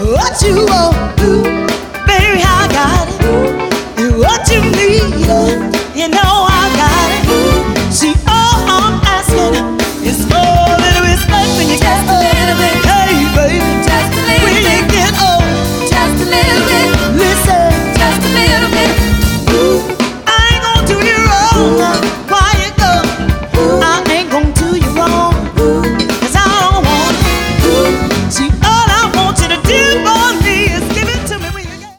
What you want, baby, I got it. What you need, you know I